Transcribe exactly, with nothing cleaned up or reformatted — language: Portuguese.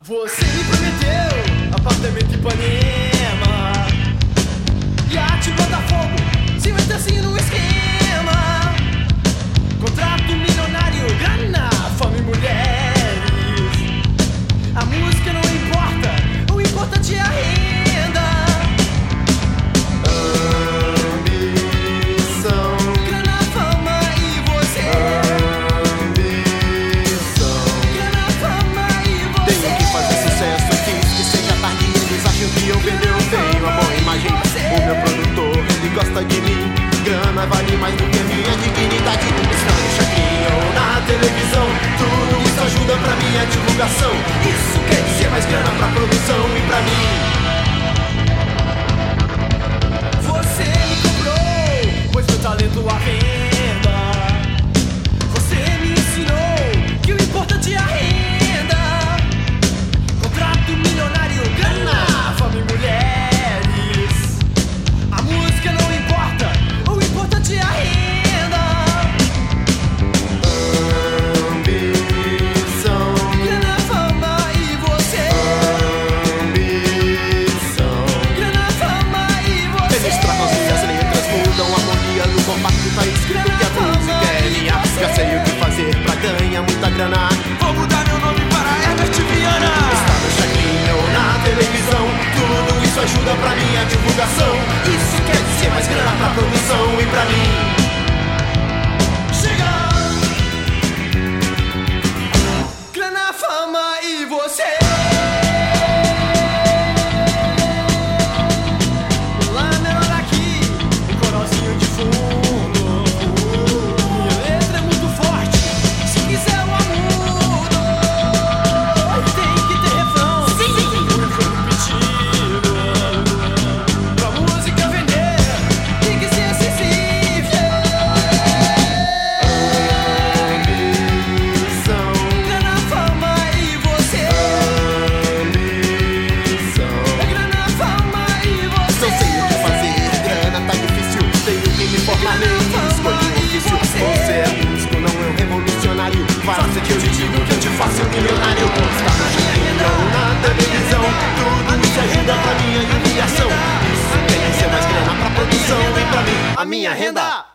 Você me prometeu apartamento em Ipanema, iate Botafogo, cinquenta assim no esquema, contrato milionário, grana, fome e mulheres. A música não importa, o importante é a renda. Ambição, Grana, fama e você. ambição. Grana, fama e você. Tenho que fazer sucesso, quis que seja tarde. Eles acham que eu vender, eu tenho a boa imagem. O meu produtor, ele gosta de mim. Grana vale mais do que a minha dignidade. Está no chacrinha ou na televisão, tudo isso ajuda pra minha divulgação. Isso quer dizer mais grana pra produção e pra mim. Você me comprou, pois meu talento à venda. Você me ensinou que o importante é a renda. Contrato milionário, grana, fama e mulheres. A música não importa, o importante é a renda. Ambição, Grana, fama e você. ambição. Grana, fama e você. Eles trocam as letras, mudam a harmonia no compacto, tá escrito que a música é minha. Já sei o que fazer pra ganhar muita grana. Vou mudar meu nome para Herbert Viana. Está no chacrinha ou na televisão, tudo isso ajuda pra minha divulgação. Isso quer dizer mais grana pra produção e pra mim. Chega! Grana, fama e você. Lá menor aqui, um coralzinho de fundo. Minha letra é muito forte, se quiser eu amudo. Tem que ter refrão, muito repetido. Pra música vender, tem que ser acessível. Ambição, Grana, fama e você. ambição. Grana, fama e você. Não sei o que fazer, grana tá difícil. Tenho que me formar bem, escolhi um ofício. Você é músico, não é um revolucionário. Faça que eu te digo que eu te faço um milionário. Está na chacrinha ou na televisão, tudo isso ajuda pra minha divulgação. Isso quer dizer mais grana pra produção e pra mim, a minha renda.